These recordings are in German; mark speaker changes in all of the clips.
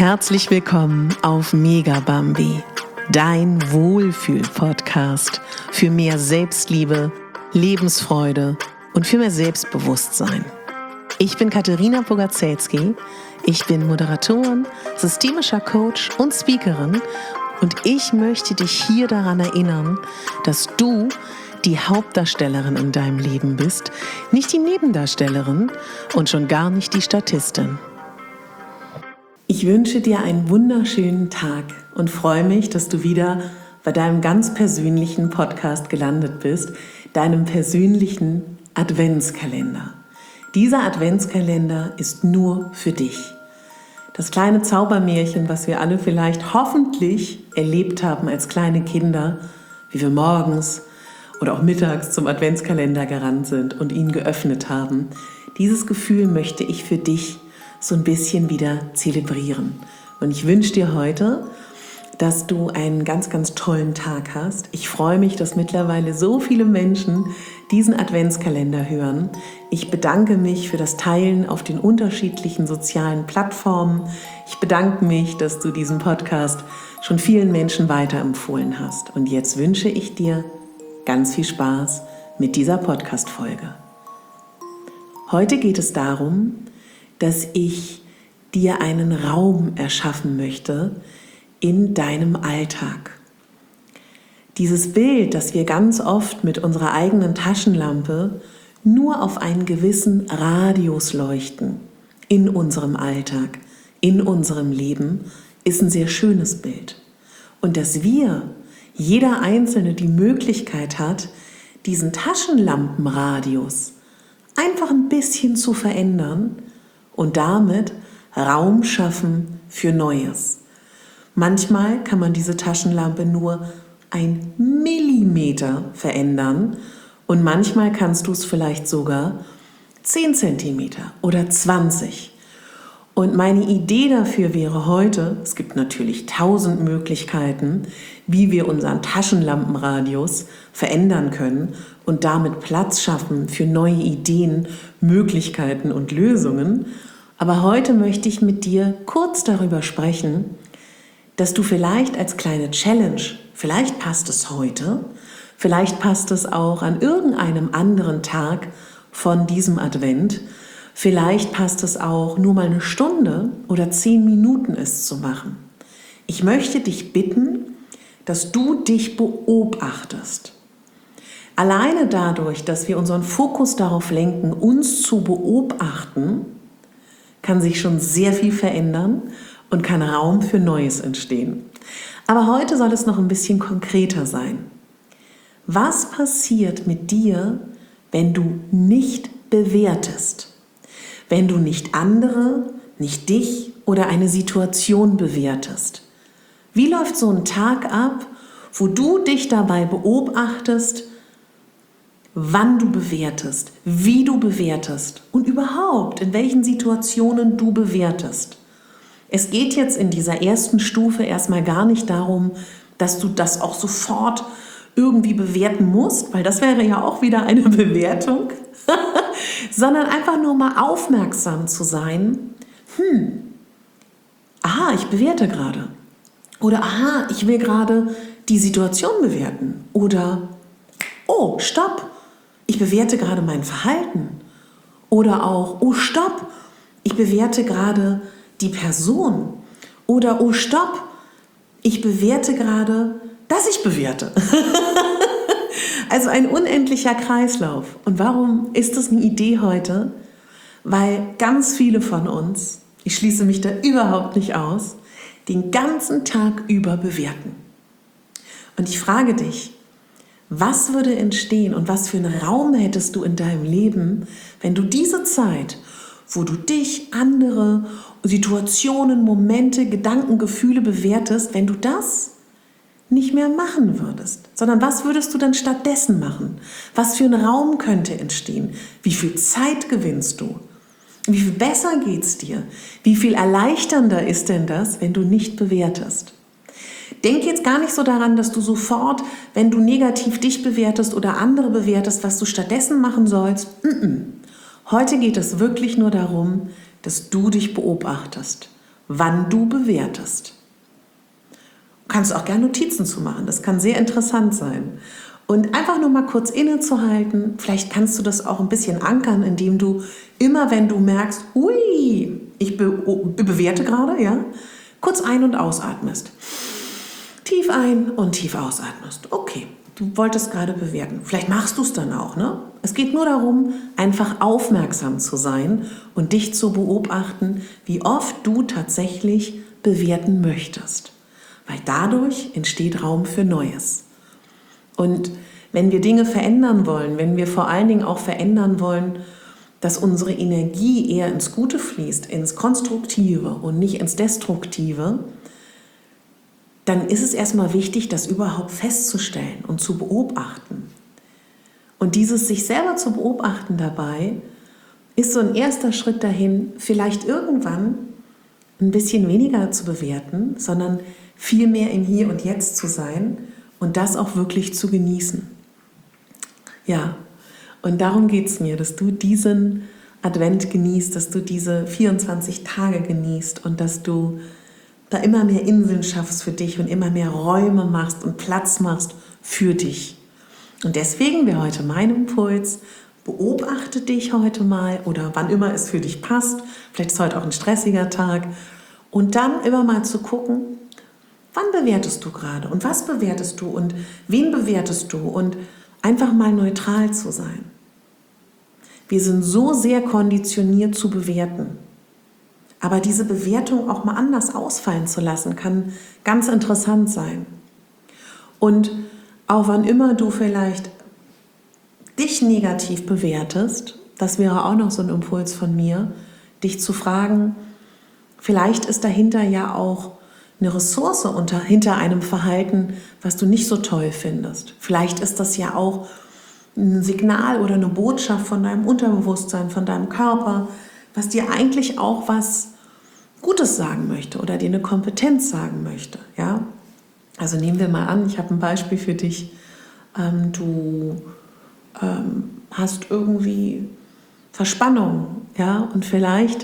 Speaker 1: Herzlich willkommen auf Megabambi, dein Wohlfühl-Podcast für mehr Selbstliebe, Lebensfreude und für mehr Selbstbewusstsein. Ich bin Katharina Bogaczewski, ich bin Moderatorin, systemischer Coach und Speakerin und ich möchte dich hier daran erinnern, dass du die Hauptdarstellerin in deinem Leben bist, nicht die Nebendarstellerin und schon gar nicht die Statistin. Ich wünsche dir einen wunderschönen Tag und freue mich, dass du wieder bei deinem ganz persönlichen Podcast gelandet bist, deinem persönlichen Adventskalender. Dieser Adventskalender ist nur für dich. Das kleine Zaubermärchen, was wir alle vielleicht hoffentlich erlebt haben als kleine Kinder, wie wir morgens oder auch mittags zum Adventskalender gerannt sind und ihn geöffnet haben. Dieses Gefühl möchte ich für dich so ein bisschen wieder zelebrieren. Und ich wünsche dir heute, dass du einen ganz, ganz tollen Tag hast. Ich freue mich, dass mittlerweile so viele Menschen diesen Adventskalender hören. Ich bedanke mich für das Teilen auf den unterschiedlichen sozialen Plattformen. Ich bedanke mich, dass du diesen Podcast schon vielen Menschen weiterempfohlen hast. Und jetzt wünsche ich dir ganz viel Spaß mit dieser Podcast-Folge. Heute geht es darum, dass ich dir einen Raum erschaffen möchte in deinem Alltag. Dieses Bild, das wir ganz oft mit unserer eigenen Taschenlampe nur auf einen gewissen Radius leuchten in unserem Alltag, in unserem Leben, ist ein sehr schönes Bild. Und dass jeder Einzelne die Möglichkeit hat, diesen Taschenlampenradius einfach ein bisschen zu verändern und damit Raum schaffen für Neues. Manchmal kann man diese Taschenlampe nur 1 Millimeter verändern und manchmal kannst du es vielleicht sogar 10 Zentimeter oder 20. Und meine Idee dafür wäre heute, es gibt natürlich 1000 Möglichkeiten, wie wir unseren Taschenlampenradius verändern können und damit Platz schaffen für neue Ideen, Möglichkeiten und Lösungen. Aber heute möchte ich mit dir kurz darüber sprechen, dass du vielleicht als kleine Challenge, vielleicht passt es heute, vielleicht passt es auch an irgendeinem anderen Tag von diesem Advent, vielleicht passt es auch nur mal 1 Stunde oder 10 Minuten es zu machen. Ich möchte dich bitten, dass du dich beobachtest. Alleine dadurch, dass wir unseren Fokus darauf lenken, uns zu beobachten, kann sich schon sehr viel verändern und kann Raum für Neues entstehen. Aber heute soll es noch ein bisschen konkreter sein. Was passiert mit dir, wenn du nicht bewertest? Wenn du nicht andere, nicht dich oder eine Situation bewertest? Wie läuft so ein Tag ab, wo du dich dabei beobachtest, wann du bewertest, wie du bewertest und überhaupt in welchen Situationen du bewertest? Es geht jetzt in dieser ersten Stufe erstmal gar nicht darum, dass du das auch sofort irgendwie bewerten musst, weil das wäre ja auch wieder eine Bewertung, sondern einfach nur mal aufmerksam zu sein. Aha, ich bewerte gerade. Oder aha, ich will gerade die Situation bewerten. Oder oh, stopp, ich bewerte gerade mein Verhalten. Oder auch, oh, stopp, ich bewerte gerade die Person. Oder oh, stopp, ich bewerte gerade, dass ich bewerte. Also ein unendlicher Kreislauf. Und warum ist das eine Idee heute? Weil ganz viele von uns, ich schließe mich da überhaupt nicht aus, den ganzen Tag über bewerten. Und ich frage dich, was würde entstehen und was für einen Raum hättest du in deinem Leben, wenn du diese Zeit, wo du dich, andere, Situationen, Momente, Gedanken, Gefühle bewertest, wenn du das nicht mehr machen würdest, sondern was würdest du dann stattdessen machen? Was für ein Raum könnte entstehen? Wie viel Zeit gewinnst du? Wie viel besser geht's dir? Wie viel erleichternder ist denn das, wenn du nicht bewertest? Denk jetzt gar nicht so daran, dass du sofort, wenn du negativ dich bewertest oder andere bewertest, was du stattdessen machen sollst. Heute geht es wirklich nur darum, dass du dich beobachtest. wann du bewertest. Du kannst auch gerne Notizen zu machen, das kann sehr interessant sein. Und einfach nur mal kurz innezuhalten, vielleicht kannst du das auch ein bisschen ankern, indem du immer, wenn du merkst, hui, ich bewerte gerade, ja, kurz ein- und ausatmest. Tief ein- und tief ausatmest. Okay, du wolltest gerade bewerten. Vielleicht machst du es dann auch, ne? Es geht nur darum, einfach aufmerksam zu sein und dich zu beobachten, wie oft du tatsächlich bewerten möchtest. Weil dadurch entsteht Raum für Neues. Und wenn wir Dinge verändern wollen, wenn wir vor allen Dingen auch verändern wollen, dass unsere Energie eher ins Gute fließt, ins Konstruktive und nicht ins Destruktive, dann ist es erstmal wichtig, das überhaupt festzustellen und zu beobachten. Und dieses sich selber zu beobachten dabei, ist so ein erster Schritt dahin, vielleicht irgendwann ein bisschen weniger zu bewerten, sondern viel mehr im Hier und Jetzt zu sein und das auch wirklich zu genießen. Ja, und darum geht es mir, dass du diesen Advent genießt, dass du diese 24 Tage genießt und dass du da immer mehr Inseln schaffst für dich und immer mehr Räume machst und Platz machst für dich. Und deswegen wäre heute mein Impuls, beobachte dich heute mal oder wann immer es für dich passt, vielleicht ist heute auch ein stressiger Tag, und dann immer mal zu gucken, wann bewertest du gerade und was bewertest du und wen bewertest du und einfach mal neutral zu sein. Wir sind so sehr konditioniert zu bewerten. Aber diese Bewertung auch mal anders ausfallen zu lassen, kann ganz interessant sein. Und auch wann immer du vielleicht dich negativ bewertest, das wäre auch noch so ein Impuls von mir, dich zu fragen, vielleicht ist dahinter ja auch eine Ressource hinter einem Verhalten, was du nicht so toll findest. Vielleicht ist das ja auch ein Signal oder eine Botschaft von deinem Unterbewusstsein, von deinem Körper, was dir eigentlich auch was Gutes sagen möchte oder dir eine Kompetenz sagen möchte. Ja? Also nehmen wir mal an, ich habe ein Beispiel für dich. Du hast irgendwie Verspannung, ja, und vielleicht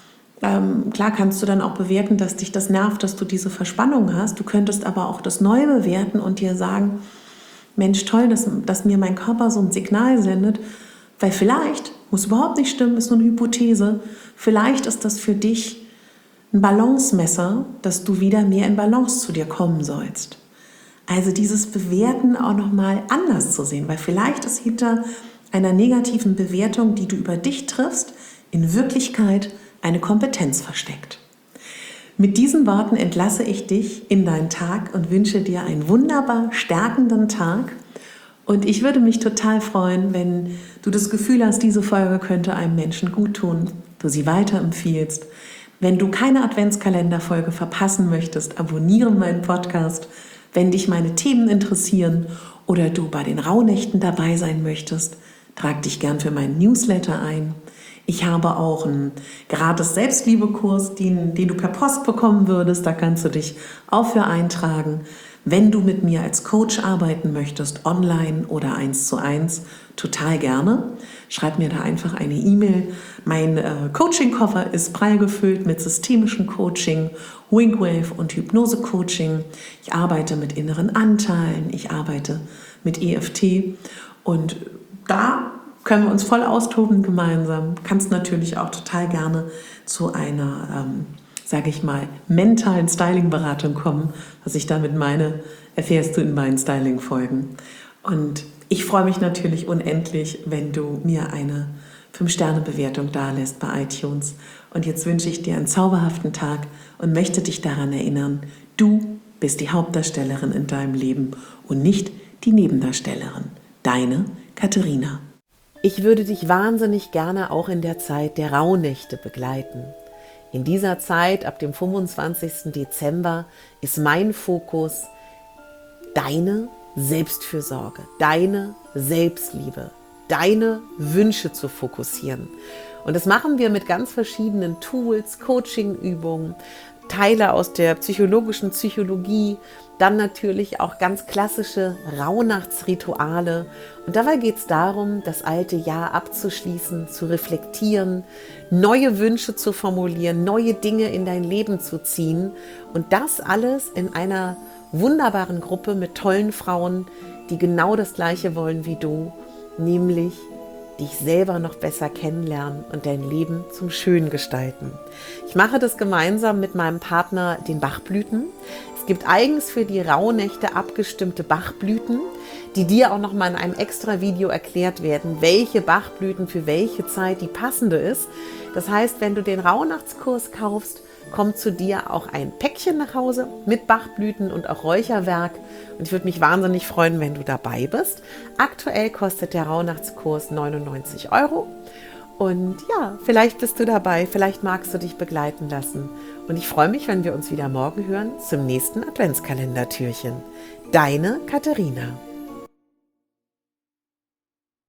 Speaker 1: klar kannst du dann auch bewerten, dass dich das nervt, dass du diese Verspannung hast. Du könntest aber auch das Neue bewerten und dir sagen, Mensch, toll, dass mir mein Körper so ein Signal sendet, weil vielleicht, muss überhaupt nicht stimmen, ist nur eine Hypothese, vielleicht ist das für dich ein Balancemesser, dass du wieder mehr in Balance zu dir kommen sollst. Also dieses Bewerten auch nochmal anders zu sehen, weil vielleicht ist hinter einer negativen Bewertung, die du über dich triffst, in Wirklichkeit eine Kompetenz versteckt. Mit diesen Worten entlasse ich dich in deinen Tag und wünsche dir einen wunderbar stärkenden Tag. Und ich würde mich total freuen, wenn du das Gefühl hast, diese Folge könnte einem Menschen gut tun, du sie weiterempfiehlst. Wenn du keine Adventskalenderfolge verpassen möchtest, abonniere meinen Podcast. Wenn dich meine Themen interessieren oder du bei den Rauhnächten dabei sein möchtest, trag dich gern für meinen Newsletter ein. Ich habe auch einen gratis Selbstliebekurs, den du per Post bekommen würdest. Da kannst du dich auch für eintragen. Wenn du mit mir als Coach arbeiten möchtest, online oder 1:1, total gerne. Schreib mir da einfach eine E-Mail. Mein Coaching-Koffer ist prall gefüllt mit systemischem Coaching, Wingwave und Hypnose-Coaching. Ich arbeite mit inneren Anteilen, ich arbeite mit EFT und da können wir uns voll austoben gemeinsam. Kannst natürlich auch total gerne zu einer, sage ich mal, mentalen Styling-Beratung kommen. Was ich damit meine, erfährst du in meinen Styling-Folgen. Und ich freue mich natürlich unendlich, wenn du mir eine 5-Sterne-Bewertung dalässt bei iTunes. Und jetzt wünsche ich dir einen zauberhaften Tag und möchte dich daran erinnern, du bist die Hauptdarstellerin in deinem Leben und nicht die Nebendarstellerin. Deine Katharina.
Speaker 2: Ich würde dich wahnsinnig gerne auch in der Zeit der Rauhnächte begleiten. In dieser Zeit, ab dem 25. Dezember, ist mein Fokus deine Selbstfürsorge, deine Selbstliebe, deine Wünsche zu fokussieren. Und das machen wir mit ganz verschiedenen Tools, Coachingübungen, Teile aus der psychologischen Psychologie, dann natürlich auch ganz klassische Rauhnachtsrituale. Und dabei geht es darum, das alte Jahr abzuschließen, zu reflektieren, neue Wünsche zu formulieren, neue Dinge in dein Leben zu ziehen. Und das alles in einer wunderbaren Gruppe mit tollen Frauen, die genau das Gleiche wollen wie du, nämlich dich selber noch besser kennenlernen und dein Leben zum Schönen gestalten. Ich mache das gemeinsam mit meinem Partner, den Bachblüten. Es gibt eigens für die Rauhnächte abgestimmte Bachblüten, die dir auch noch mal in einem extra Video erklärt werden, welche Bachblüten für welche Zeit die passende ist. Das heißt, wenn du den Rauhnachtskurs kaufst, kommt zu dir auch ein Päckchen nach Hause mit Bachblüten und auch Räucherwerk. Und ich würde mich wahnsinnig freuen, wenn du dabei bist. Aktuell kostet der Rauhnachtskurs 99 €. Und ja, vielleicht bist du dabei, vielleicht magst du dich begleiten lassen. Und ich freue mich, wenn wir uns wieder morgen hören zum nächsten Adventskalendertürchen. Deine Katharina.